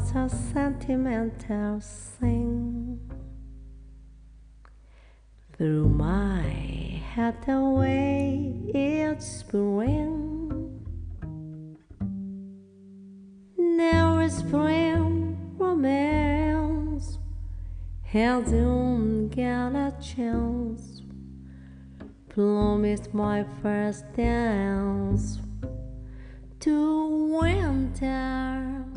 was a sentimental thing. Through my head away each spring, there is spring romance, held soon get a chance. Promised my first dance to winter.